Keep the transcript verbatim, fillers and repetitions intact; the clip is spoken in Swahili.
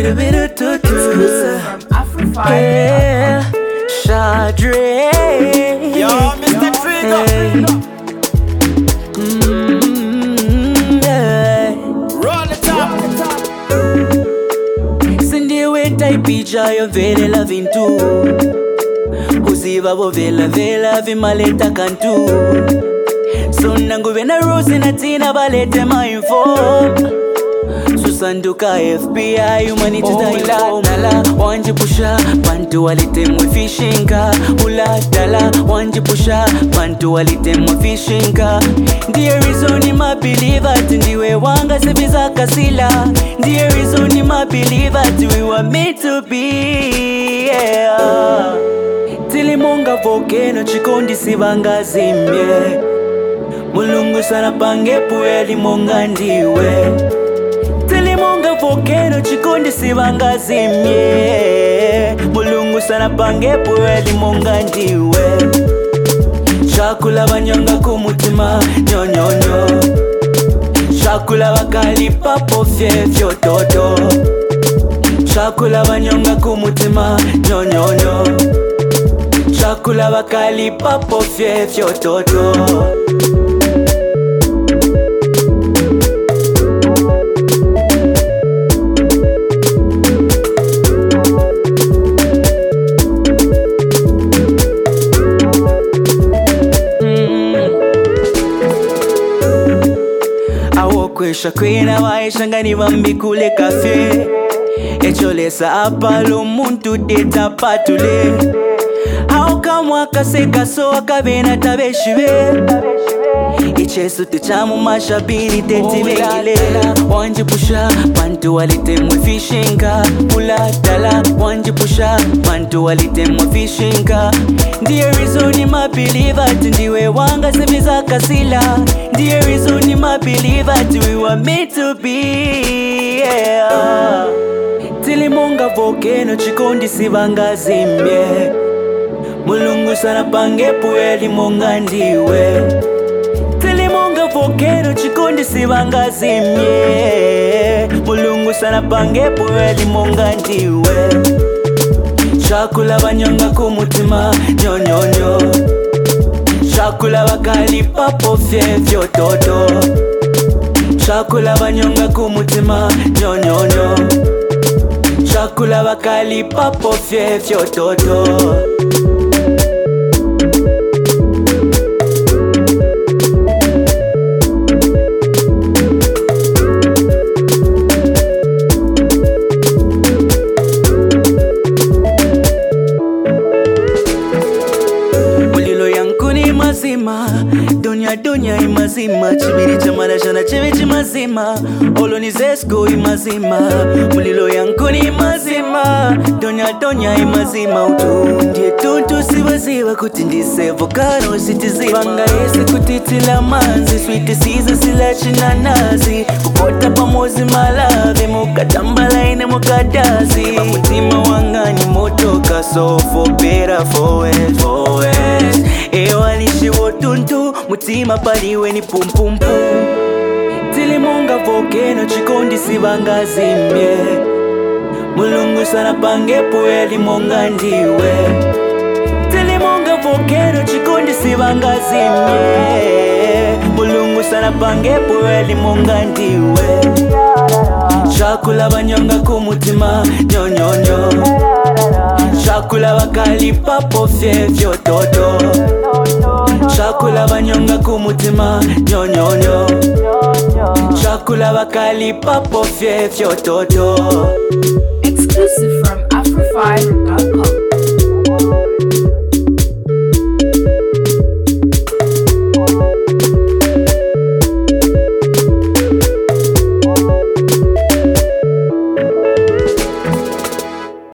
Little bit of tutu. Exclusive from Afrofi. Yeah, Shadre. Yo, Mister Trigger. Hey. Mm, yeah. Roll it up. Cindy with I picha yo vele loving too. Usiva bo vela vela vimaleta kantu. So nangu vena rose na tina balete my info. Susanduka F B I humanity oh, dala wanji pusha bantu walite mwe fishinga ula dala wanji pusha bantu walite mwe fishinga. Ndiye reason my believer ndiwe wanga sebiza kasila. Ndiye reason my believer we were meant to be, yeah. Tilimunga volcano chikondi sibanga zimye. Mulungu sana pange pueli monga ndiwe. Tilimunga volcano chikondi sibanga zimye. Mulungu sana pange pueli monga ndiwe. Chakula banyonga kumutima nyo nyo nyo. Chakula bakali papo fyefyo toto. Chakula banyonga kumutima nyo nyo nyo. Chakula bakali papo fyefyo toto. Kwesha kwena waisha ngani vambi kule kafe. Echolesa apalo muntu deta patule. Hauka mwaka seka so akavena tabeshive. Ichesu tuchamu mashabini teti vengile. Wanji pusha bantu walite mwe fishinga. Ula dala wanji pusha bantu walite mwe fishinga. Ndiye reason my believer ndiwe wanga sebiza kasila. Ndiye reason my believer we were meant to be, yeah. Tilimunga volcano chikondi sibanga zimye. Mulungu sana pange pueli monga ndiwe. Tilimunga volcano chikondi sibanga zimye. Mulungu sana pange pueli monga ndiwe. Chakula banyonga kumutima nyo nyo nyo. Chakula bakali papo fyefyo toto. Chakula banyonga kumutima nyo nyo nyo. Chakula bakali papo fyefyo toto. Mazima, dunya dunya imazima. Chibiri chamara shana chivichi mazima. Olo ni zesko imazima. Mulilo yangu ni mazima. Dunya dunya imazima. Utundie tuntu siwa ziwa kutindise vokano sitizi. Banga esi kutitila manzi. Sweet season sila china nazi. Kupota pamozi malave. Mukatambala ine mukadazi. Mamutima wangani motoka. So for better for it, for it. Ewa lishi wotuntu, mutima paliwe ni pum pum pum. Tilimunga volcano chikondi sibanga zimye. Mulungu sana pange pueli monga ndiwe. Tilimunga volcano chikondi sibanga zimye. Mulungu sana pange pueli monga ndiwe. Chakula banyonga kumutima nyo nyo nyo. Chakula bakali papo fyefyo toto. Chakula banyonga kumutima nyo nyo nyo. Chakula bakali papo fyefyo toto. Exclusive from Afrofi.